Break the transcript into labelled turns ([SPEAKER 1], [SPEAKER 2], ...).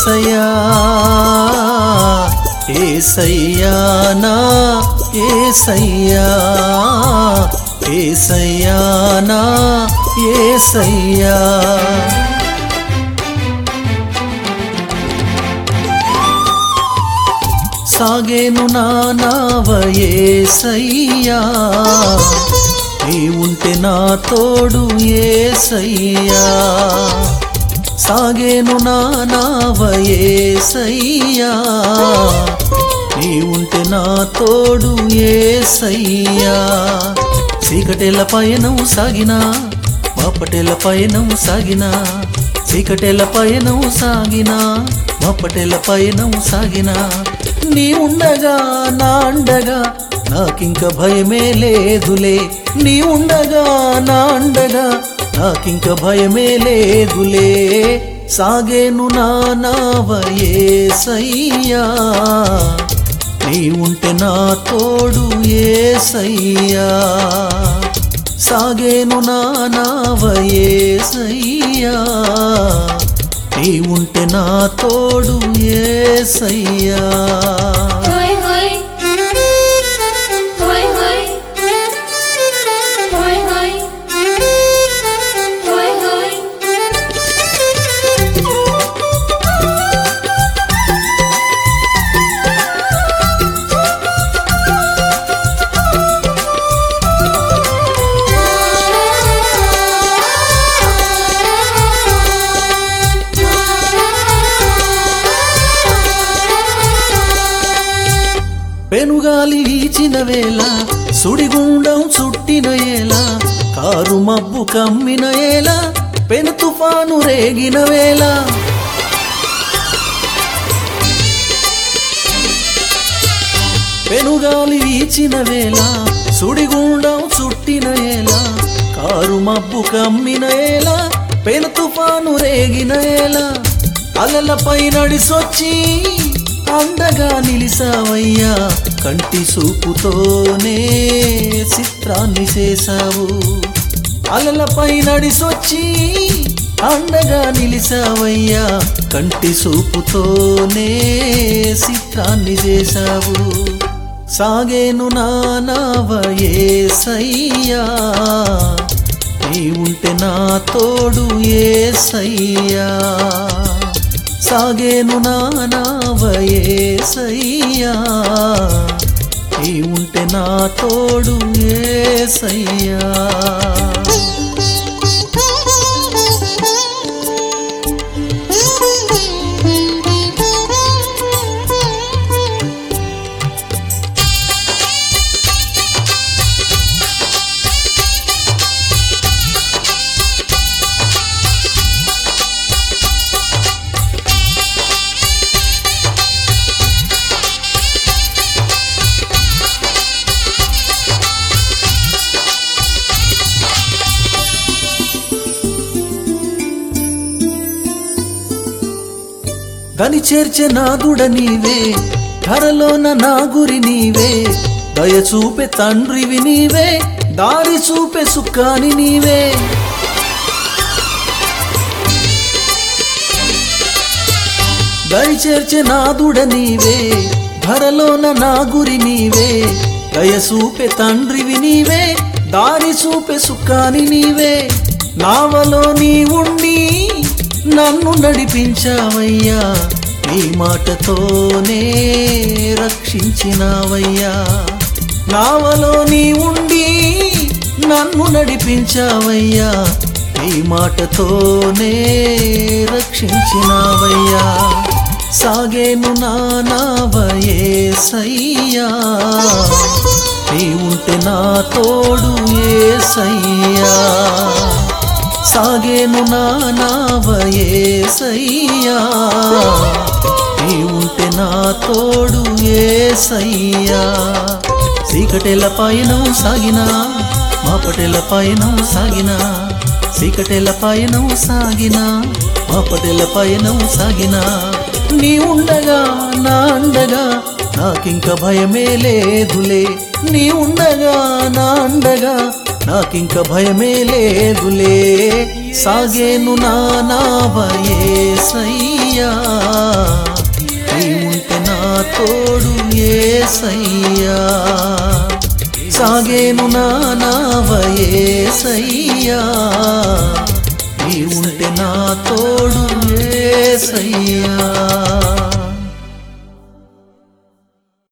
[SPEAKER 1] యేసయ్యా యేసయ్యా నా యేసయ్యా యేసయ్యా నా యేసయ్యా సాగేను నా నావ యేసయ్యా నీ ఉంటే నా తోడు యేసయ్యా సాగేను నా నావ యేసయ్యా నీ ఉంటే నా తోడు యేసయ్యా చీకటెల పయనం సాగినా మాపటెల పయనం సాగినా చీకటెల పయనం సాగినా మాపటెల పయనం సాగినా నీ ఉండగా నా అండగా నాకింక భయమే లేదులే నీ ఉండగా నా అండగా నాకింక భయమే లేదులే సాగేను నా నావ యేసయ్యా నీ ఉంటే నా తోడు యేసయ్యా సాగేను నా నావ యేసయ్యా నీ ఉంటే నా తోడు యేసయ్యా పెనుగాలి వీచిన వేళ సుడిగుండం చుట్టిన ఏల కారు మబ్బు కమ్మిన ఏల పెను తుఫాను రేగిన వేళ పెనుగాలి వీచిన వేళ సుడిగుండం చుట్టిన ఏల కారు మబ్బు కమ్మిన ఏల పెను తుఫాను రేగిన ఏల అలలపై నడిసొచ్చి అండగా నిలిసావయ్యా కంటి చూపుతోనే చిత్రాన్ని చేసావు అలలపై నడిసొచ్చి అండగా నిలిసావయ్యా కంటి చూపుతోనే చిత్రాన్ని చేసావు సాగేను నా నావ యేసయ్యా నీ ఉంటే నా తోడు యేసయ్యా సాగేను నా నావ యేసయ్యా నీ ఉంటే నా తోడు యేసయ్యా గని చేర్చే నాదుడ నీవే ధరలోన నా గురి నీవే దయ చూపే తండ్రివి నీవే దారి చూపే సుఖాని నీవే దయ చేర్చే నాదుడ నీవే ధరలోన నా గురి నీవే దయ చూపే తండ్రివి నీవే దారి చూపే సుఖాని నీవే నావలో నీ ఉండి నన్ను నడిపించావయ్యా నీ మాటతోనే రక్షించినావయ్యా నావలో నీ ఉండి నన్ను నడిపించావయ్యా నీ మాటతోనే రక్షించినావయ్యా సాగేను నా నావ యేసయ్యా నీ ఉంటే నా తోడు యేసయ్యా సాగేను నా నావ యేసయ్యా నీ ఉంటే నా తోడు యేసయ్యా చీకటెల పయనం సాగినా మాపటెల పయనం సాగినా చీకటెల పయనం సాగినా మాపటెల పయనం సాగినా నీ ఉండగా నా అండగా నాకింక భయమే లేదులే నీ ఉండగా నా అండగా నాకింక భయమే లేదులే సాగేను నా నావ యేసయ్యా నీ ఉంటే నా తోడు యేసయ్యా సాగేను నా నావ యేసయ్యా నీ ఉంటే నా తోడు యేసయ్యా